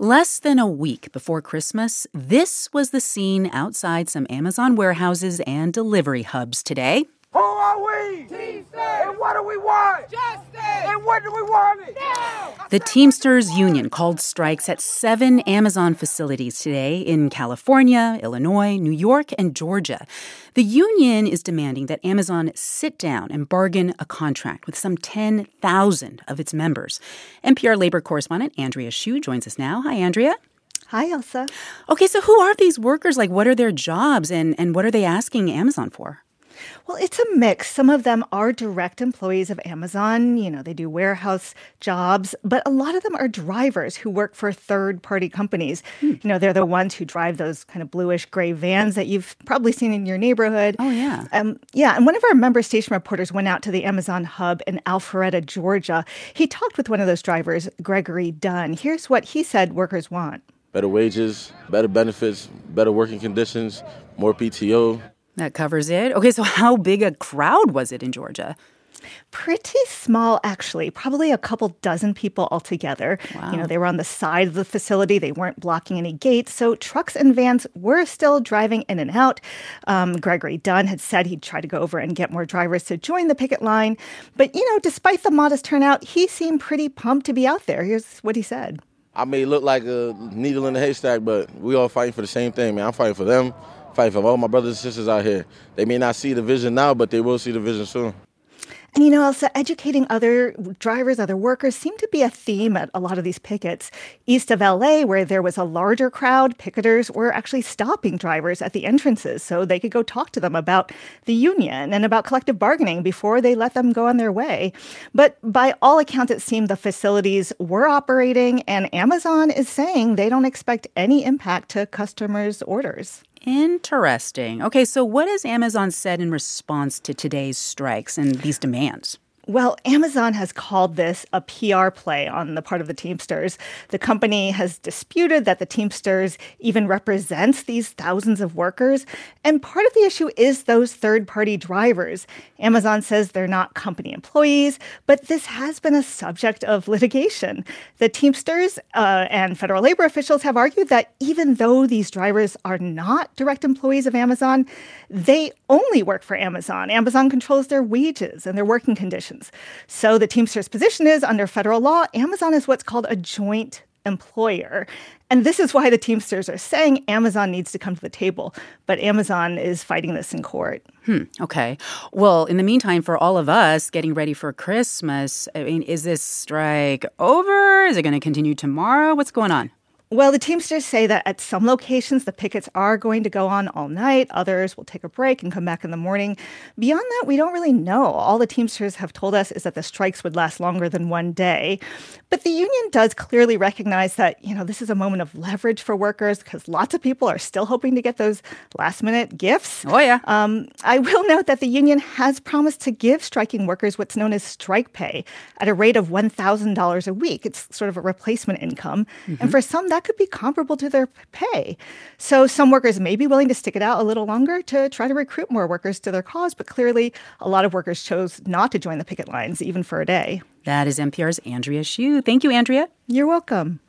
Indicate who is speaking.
Speaker 1: Less than a week before Christmas, this was the scene outside some Amazon warehouses and delivery hubs today.
Speaker 2: Who are we? Teamsters! And what do we want? Justice! And what do we want it? Now!
Speaker 1: The Teamsters Union called strikes at 7 Amazon facilities today in California, Illinois, New York, and Georgia. The union is demanding that Amazon sit down and bargain a contract with some 10,000 of its members. NPR labor correspondent Andrea Hsu joins us now. Hi, Andrea.
Speaker 3: Hi, Elsa.
Speaker 1: Okay, so who are these workers? What are their jobs and what are they asking Amazon for?
Speaker 3: Well, it's a mix. Some of them are direct employees of Amazon. They do warehouse jobs, but a lot of them are drivers who work for third-party companies. They're the ones who drive those kind of bluish-gray vans that you've probably seen in your neighborhood.
Speaker 1: Oh, yeah.
Speaker 3: And one of our member station reporters went out to the Amazon hub in Alpharetta, Georgia. He talked with one of those drivers, Gregory Dunn. Here's what he said workers want.
Speaker 4: Better wages, better benefits, better working conditions, more PTO.
Speaker 1: That covers it. Okay, so how big a crowd was it in Georgia?
Speaker 3: Pretty small, actually. Probably a couple dozen people altogether.
Speaker 1: Wow.
Speaker 3: They were on the side of the facility. They weren't blocking any gates. So trucks and vans were still driving in and out. Gregory Dunn had said he'd try to go over and get more drivers to join the picket line. But, despite the modest turnout, he seemed pretty pumped to be out there. Here's what he said.
Speaker 4: I may look like a needle in a haystack, but we all fighting for the same thing, man. I'm fighting for them. Fight for all my brothers and sisters out here. They may not see the vision now, but they will see the vision soon.
Speaker 3: And, Elsa, educating other drivers, other workers seemed to be a theme at a lot of these pickets. East of L.A., where there was a larger crowd, picketers were actually stopping drivers at the entrances so they could go talk to them about the union and about collective bargaining before they let them go on their way. But by all accounts, it seemed the facilities were operating, and Amazon is saying they don't expect any impact to customers' orders.
Speaker 1: Interesting. Okay, so what has Amazon said in response to today's strikes and these demands?
Speaker 3: Well, Amazon has called this a PR play on the part of the Teamsters. The company has disputed that the Teamsters even represents these thousands of workers. And part of the issue is those third-party drivers. Amazon says they're not company employees, but this has been a subject of litigation. The Teamsters and federal labor officials have argued that even though these drivers are not direct employees of Amazon, they only work for Amazon. Amazon controls their wages and their working conditions. So the Teamsters' position is, under federal law, Amazon is what's called a joint employer. And this is why the Teamsters are saying Amazon needs to come to the table. But Amazon is fighting this in court.
Speaker 1: Okay. Well, in the meantime, for all of us getting ready for Christmas, is this strike over? Is it going to continue tomorrow? What's going on?
Speaker 3: Well, the Teamsters say that at some locations, the pickets are going to go on all night. Others will take a break and come back in the morning. Beyond that, we don't really know. All the Teamsters have told us is that the strikes would last longer than one day. But the union does clearly recognize that, this is a moment of leverage for workers because lots of people are still hoping to get those last-minute gifts.
Speaker 1: Oh, yeah.
Speaker 3: I will note that the union has promised to give striking workers what's known as strike pay at a rate of $1,000 a week. It's sort of a replacement income. Mm-hmm. And for some, that could be comparable to their pay. So some workers may be willing to stick it out a little longer to try to recruit more workers to their cause, but clearly a lot of workers chose not to join the picket lines, even for a day.
Speaker 1: That is NPR's Andrea Hsu. Thank you, Andrea.
Speaker 3: You're welcome.